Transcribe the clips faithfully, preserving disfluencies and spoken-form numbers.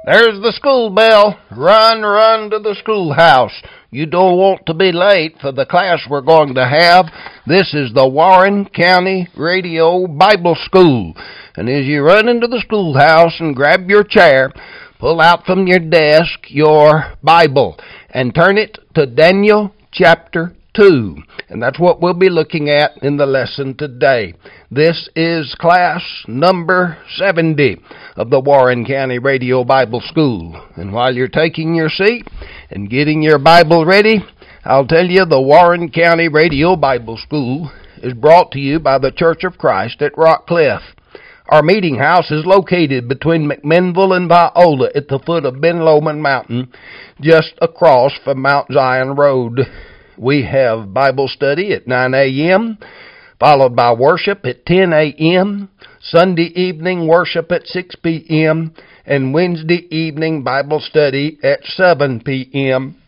There's the school bell. Run, run to the schoolhouse. You don't want to be late for the class we're going to have. This is the Warren County Radio Bible School. And as you run into the schoolhouse and grab your chair, pull out from your desk your Bible and turn it to Daniel chapter two. And that's what we'll be looking at in the lesson today. This is class number seventy of the Warren County Radio Bible School. And while you're taking your seat and getting your Bible ready, I'll tell you the Warren County Radio Bible School is brought to you by the Church of Christ at Rock Cliff. Our meeting house is located between McMinnville and Viola at the foot of Ben Lomond Mountain, just across from Mount Zion Road. We have Bible study at nine a.m., followed by worship at ten a.m., Sunday evening worship at six p.m., and Wednesday evening Bible study at seven p.m.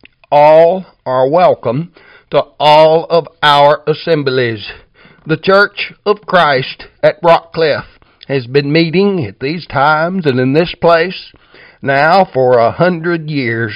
All are welcome to all of our assemblies. The Church of Christ at Rock Cliff has been meeting at these times and in this place now for a hundred years.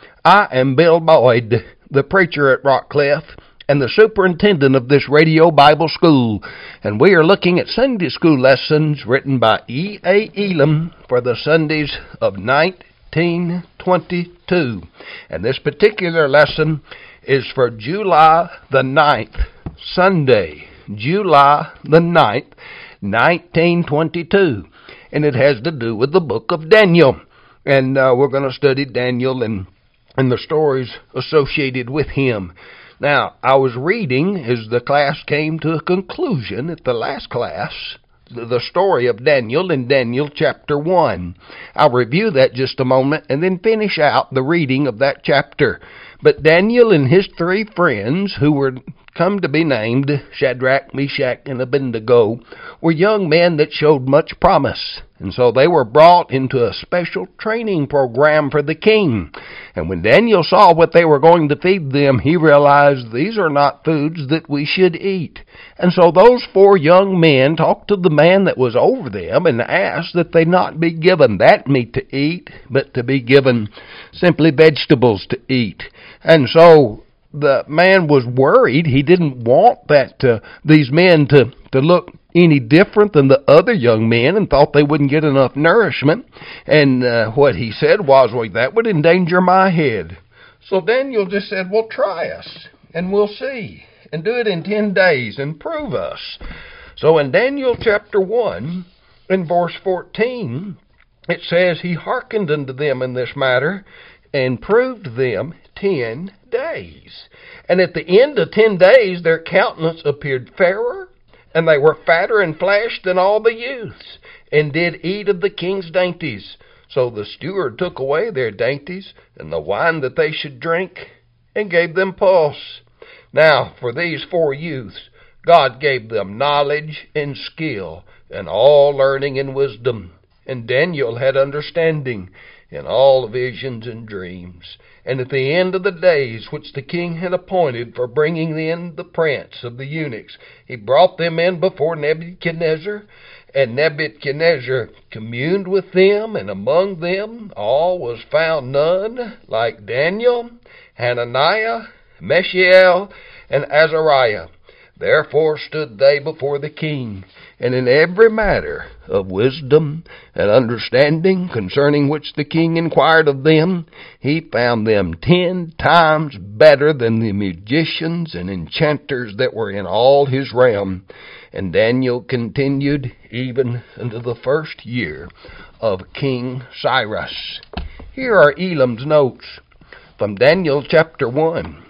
I am Bill Boyd, the preacher at Rock Cliff and the superintendent of this radio Bible school, and we are looking at Sunday school lessons written by E A. Elam for the Sundays of nineteen twenty-two. And this particular lesson is for July the ninth, Sunday, July the ninth, nineteen twenty-two, and it has to do with the book of Daniel. And uh, we're going to study Daniel and and the stories associated with him. Now, I was reading as the class came to a conclusion at the last class, the story of Daniel in Daniel chapter one. I'll review that just a moment and then finish out the reading of that chapter. But Daniel and his three friends, who were come to be named Shadrach, Meshach, and Abednego, were young men that showed much promise. And so they were brought into a special training program for the king. And when Daniel saw what they were going to feed them, he realized these are not foods that we should eat. And so those four young men talked to the man that was over them and asked that they not be given that meat to eat, but to be given simply vegetables to eat. And so the man was worried. He didn't want that uh, these men to, to look any different than the other young men and thought they wouldn't get enough nourishment. And uh, what he said was, well, that would endanger my head. So Daniel just said, well, try us, and we'll see, and do it in ten days, and prove us. So in Daniel chapter one, in verse fourteen, it says, he hearkened unto them in this matter, and proved them ten days. And at the end of ten days, their countenance appeared fairer, and they were fatter in flesh than all the youths, and did eat of the king's dainties. So the steward took away their dainties, and the wine that they should drink, and gave them pulse. Now, for these four youths, God gave them knowledge and skill, and all learning and wisdom. And Daniel had understanding in all visions and dreams. And at the end of the days which the king had appointed for bringing in the prince of the eunuchs, he brought them in before Nebuchadnezzar, and Nebuchadnezzar communed with them, and among them all was found none like Daniel, Hananiah, Mishael, and Azariah. Therefore stood they before the king, and in every matter of wisdom and understanding concerning which the king inquired of them, he found them ten times better than the magicians and enchanters that were in all his realm. And Daniel continued even unto the first year of King Cyrus. Here are Elam's notes from Daniel chapter one.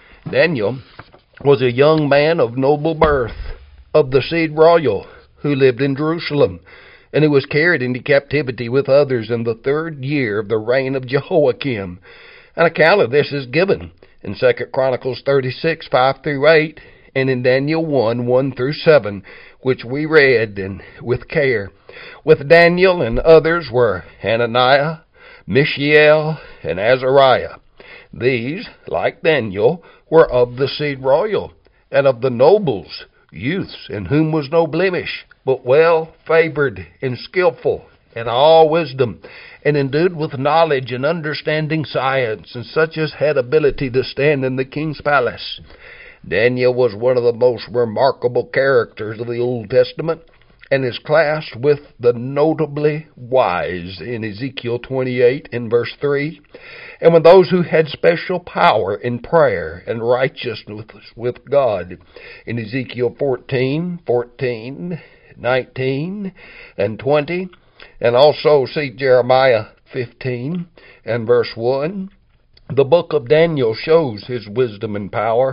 Daniel was a young man of noble birth, of the seed royal, who lived in Jerusalem, and who was carried into captivity with others in the third year of the reign of Jehoiakim. An account of this is given in Second Chronicles thirty-six, five through eight, and in Daniel one, one through seven, which we read and with care. With Daniel and others were Hananiah, Mishael, and Azariah. These, like Daniel, were of the seed royal, and of the nobles, youths, in whom was no blemish, but well favored and skillful and all wisdom, and endued with knowledge and understanding science, and such as had ability to stand in the king's palace. Daniel was one of the most remarkable characters of the Old Testament, and is classed with the notably wise in Ezekiel twenty-eight in verse three, and with those who had special power in prayer and righteousness with God in Ezekiel fourteen, fourteen, nineteen, and twenty, and also see Jeremiah fifteen and verse one. The book of Daniel shows his wisdom and power.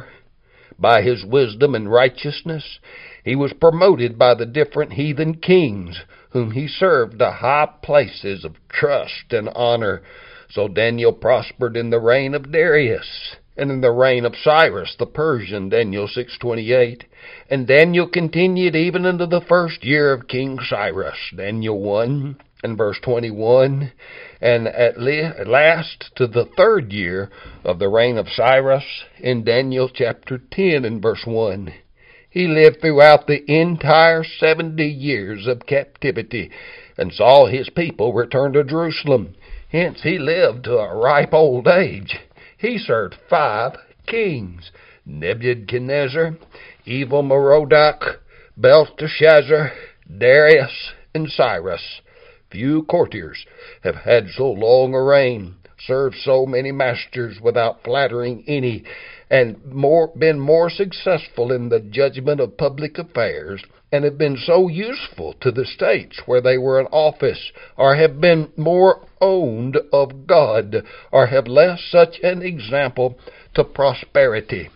By his wisdom and righteousness, he was promoted by the different heathen kings, whom he served to high places of trust and honor. So Daniel prospered in the reign of Darius, and in the reign of Cyrus the Persian, Daniel six twenty-eight. And Daniel continued even into the first year of King Cyrus, Daniel one and verse twenty-one, and at last to the third year of the reign of Cyrus, in Daniel chapter ten and verse one. He lived throughout the entire seventy years of captivity, and saw his people return to Jerusalem. Hence he lived to a ripe old age. He served five kings: Nebuchadnezzar, Evil-Merodach, Belteshazzar, Darius, and Cyrus. Few courtiers have had so long a reign, served so many masters without flattering any, and more been more successful in the judgment of public affairs, and have been so useful to the states where they were in office, or have been more owned of God, or have left such an example to prosperity.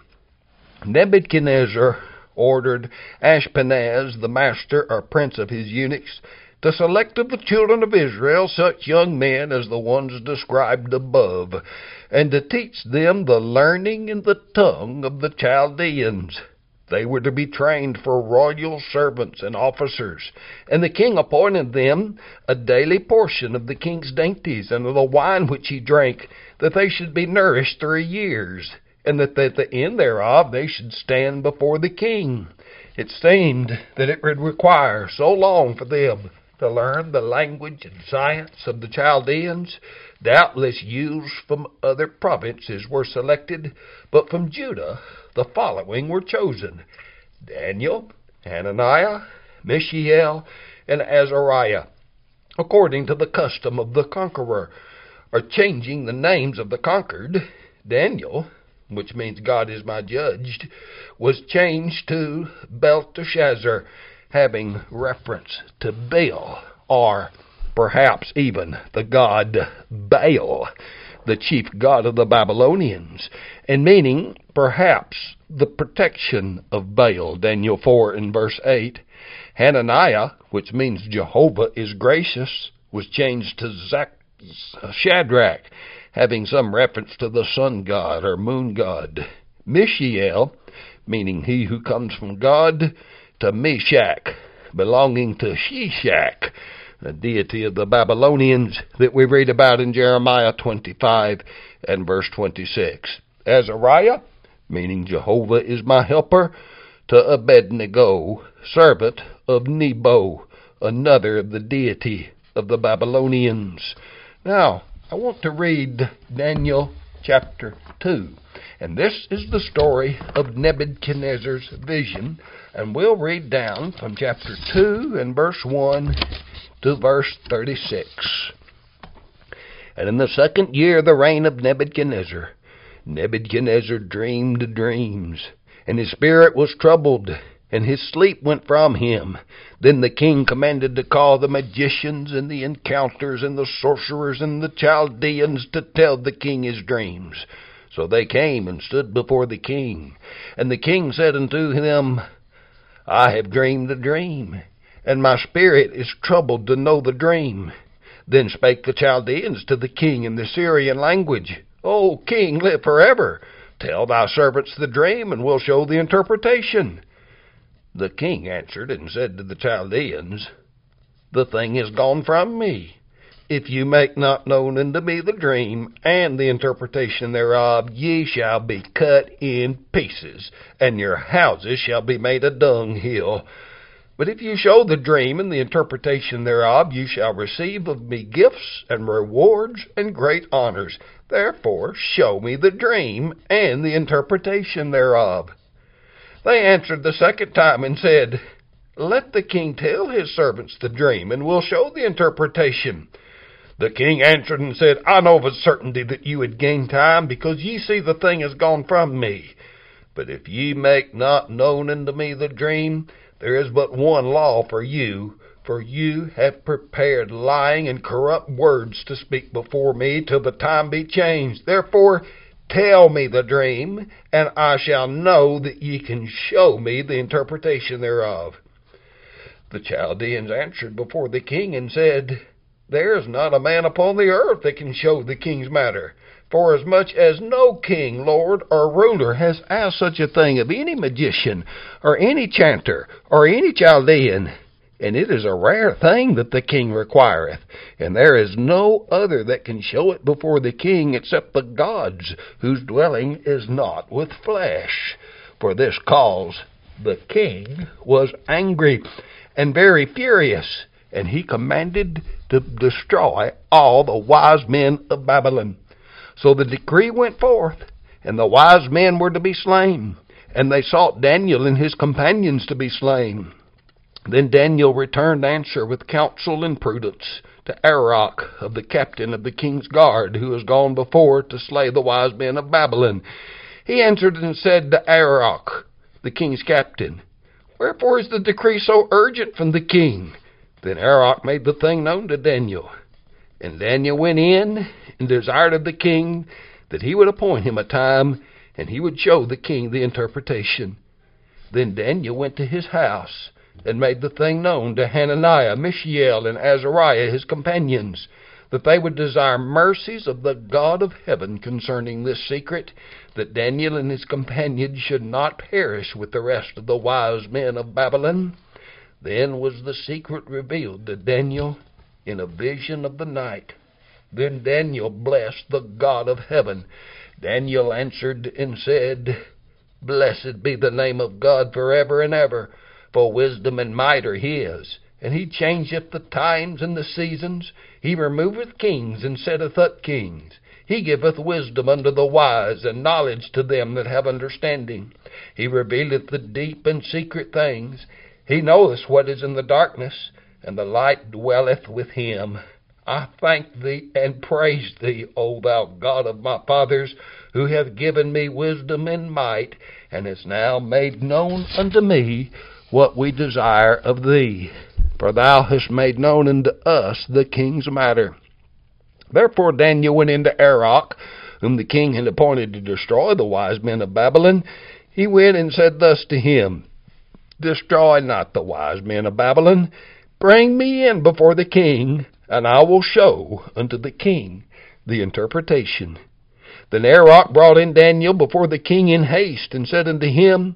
Nebuchadnezzar ordered Ashpenaz, the master or prince of his eunuchs, to select of the children of Israel such young men as the ones described above, and to teach them the learning and the tongue of the Chaldeans. They were to be trained for royal servants and officers, and the king appointed them a daily portion of the king's dainties and of the wine which he drank, that they should be nourished three years, and that at the end thereof they should stand before the king. It seemed that it would require so long for them to learn the language and science of the Chaldeans. Doubtless youths from other provinces were selected, but from Judah the following were chosen: Daniel, Hananiah, Mishael, and Azariah, according to the custom of the conqueror, or changing the names of the conquered. Daniel, which means God is my judge, was changed to Belteshazzar, having reference to Baal, or perhaps even the god Baal, the chief god of the Babylonians, and meaning perhaps the protection of Baal, Daniel four and verse eight. Hananiah, which means Jehovah is gracious, was changed to Zach- Shadrach, having some reference to the sun god or moon god. Mishael, meaning he who comes from God, to Meshach, belonging to Sheshach, a deity of the Babylonians that we read about in Jeremiah twenty-five and verse twenty-six. Azariah, meaning Jehovah is my helper, to Abednego, servant of Nebo, another of the deity of the Babylonians. Now, I want to read Daniel chapter two. And this is the story of Nebuchadnezzar's vision. And we'll read down from chapter two and verse one to verse thirty-six. And in the second year of the reign of Nebuchadnezzar, Nebuchadnezzar dreamed dreams, and his spirit was troubled, and his sleep went from him. Then the king commanded to call the magicians and the enchanters and the sorcerers and the Chaldeans to tell the king his dreams. So they came and stood before the king. And the king said unto them, I have dreamed a dream, and my spirit is troubled to know the dream. Then spake the Chaldeans to the king in the Syrian language, O king, live forever. Tell thy servants the dream, and we'll show the interpretation. The king answered and said to the Chaldeans, The thing is gone from me. If you make not known unto me the dream and the interpretation thereof, ye shall be cut in pieces, and your houses shall be made a dunghill. But if you show the dream and the interpretation thereof, you shall receive of me gifts and rewards and great honors. Therefore show me the dream and the interpretation thereof. They answered the second time and said, Let the king tell his servants the dream, and we'll show the interpretation. The king answered and said, I know of a certainty that you would gain time, because ye see the thing is gone from me. But if ye make not known unto me the dream, there is but one law for you, for you have prepared lying and corrupt words to speak before me till the time be changed. Therefore tell me the dream, and I shall know that ye can show me the interpretation thereof. The Chaldeans answered before the king and said, There is not a man upon the earth that can show the king's matter. Forasmuch as no king, lord, or ruler has asked such a thing of any magician, or any chanter, or any Chaldean. And it is a rare thing that the king requireth, and there is no other that can show it before the king except the gods, whose dwelling is not with flesh. For this cause the king was angry and very furious, and he commanded to destroy all the wise men of Babylon. So the decree went forth, and the wise men were to be slain, and they sought Daniel and his companions to be slain. Then Daniel returned answer with counsel and prudence to Arioch, of the captain of the king's guard, who was gone before to slay the wise men of Babylon. He answered and said to Arioch, the king's captain, Wherefore is the decree so urgent from the king? Then Arioch made the thing known to Daniel. And Daniel went in and desired of the king that he would appoint him a time, and he would show the king the interpretation. Then Daniel went to his house, and made the thing known to Hananiah, Mishael, and Azariah his companions, that they would desire mercies of the God of heaven concerning this secret, that Daniel and his companions should not perish with the rest of the wise men of Babylon. Then was the secret revealed to Daniel in a vision of the night. Then Daniel blessed the God of heaven. Daniel answered and said, Blessed be the name of God forever and ever, for wisdom and might are his. And he changeth the times and the seasons. He removeth kings and setteth up kings. He giveth wisdom unto the wise, and knowledge to them that have understanding. He revealeth the deep and secret things. He knoweth what is in the darkness, and the light dwelleth with him. I thank thee and praise thee, O thou God of my fathers, who hath given me wisdom and might, and hast now made known unto me what we desire of thee. For thou hast made known unto us the king's matter. Therefore Daniel went into Arioch, whom the king had appointed to destroy the wise men of Babylon. He went and said thus to him, Destroy not the wise men of Babylon. Bring me in before the king, and I will show unto the king the interpretation. Then Arioch brought in Daniel before the king in haste, and said unto him,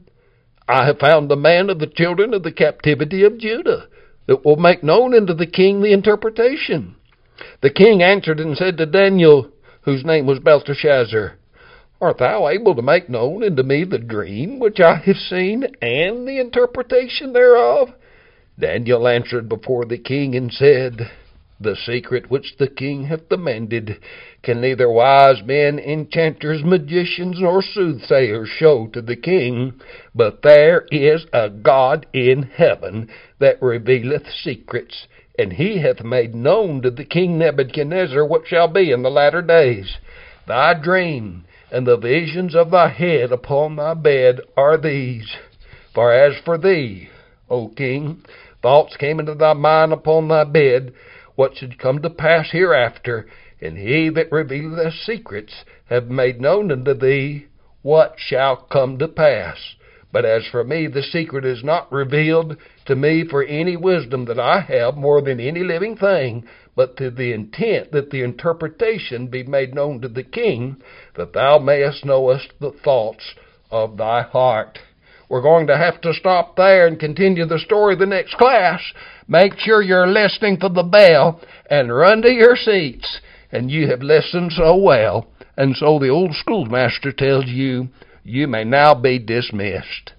I have found the man of the children of the captivity of Judah, that will make known unto the king the interpretation. The king answered and said to Daniel, whose name was Belteshazzar, Art thou able to make known unto me the dream which I have seen, and the interpretation thereof? Daniel answered before the king and said, The secret which the king hath demanded can neither wise men, enchanters, magicians, nor soothsayers show to the king, but there is a God in heaven that revealeth secrets, and he hath made known to the king Nebuchadnezzar what shall be in the latter days. Thy dream and the visions of thy head upon thy bed are these. For as for thee, O king, thoughts came into thy mind upon thy bed, what should come to pass hereafter, and he that revealeth secrets have made known unto thee what shall come to pass. But as for me, the secret is not revealed to me for any wisdom that I have more than any living thing, but to the intent that the interpretation be made known to the king, that thou mayest know us the thoughts of thy heart. We're going to have to stop there and continue the story the next class. Make sure you're listening for the bell and run to your seats. And you have listened so well, and so the old schoolmaster tells you, you may now be dismissed.